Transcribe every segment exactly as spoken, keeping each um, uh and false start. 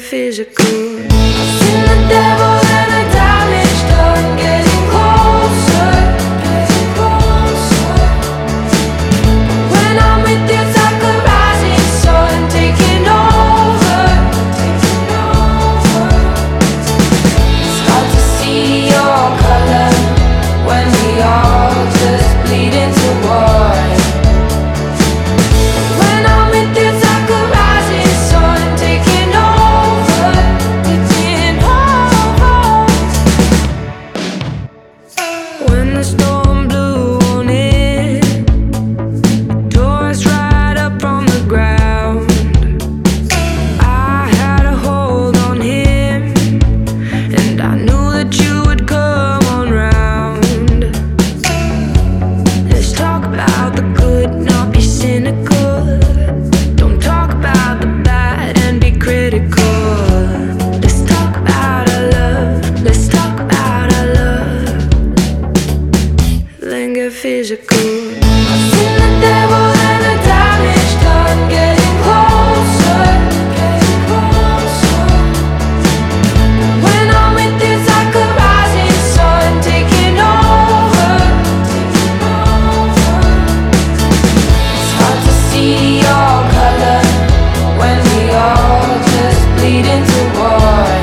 physical. I've seen the devil and the damage done, getting closer, getting closer. When I'm with you, it's like a rising sun, taking over, taking over. It's hard to see your color when we all just bleed into one. When I'm with you, it's like a rising sun, taking over, taking over. When the storm blew on in, tore us right up from the ground. I had a hold on him, and I knew that you would come on round. Let's talk about the good, not be cynical. Don't talk about the bad and be critical. Let's talk about our love, let's talk about our love. Then get physical. I've seen the devil and the damage done, getting closer, getting closer. When I'm with you, it's like a rising sun, taking over, taking over. It's hard to see your color when we all just bleed into one.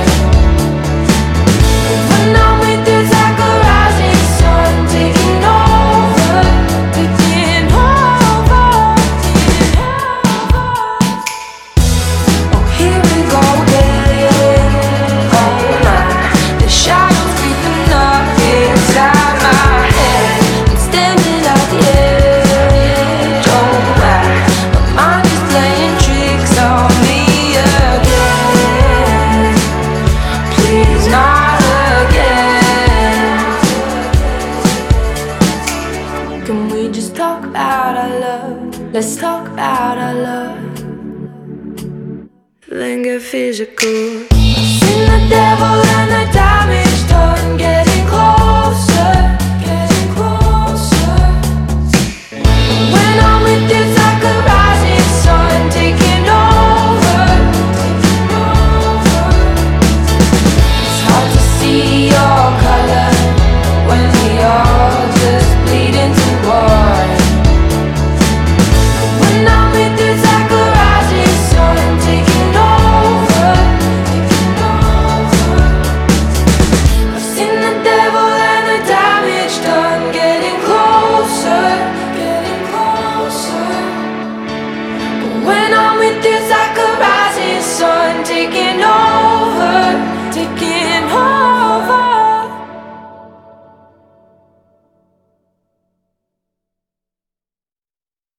When I'm with you, it's like a rising sun, taking over, taking over, taking over. Oh, here we go again. Oh my, the shadows creeping up inside my head. I'm standing at the edge. Oh my, my mind is playing tricks on me again. Please, not again. Can we just talk about our love? Let's talk about our love. Then get physical. I've seen the devil and the damage done, getting closer, getting closer. When I'm with you, it's like a rising sun, taking over, taking over. It's hard to see your color when we all just bleed into one. When I'm with you, it's like a rising sun, taking over, taking over. I've seen the devil and the damage done, getting closer, getting closer. But when I'm with you, it's like a rising sun, taking over, taking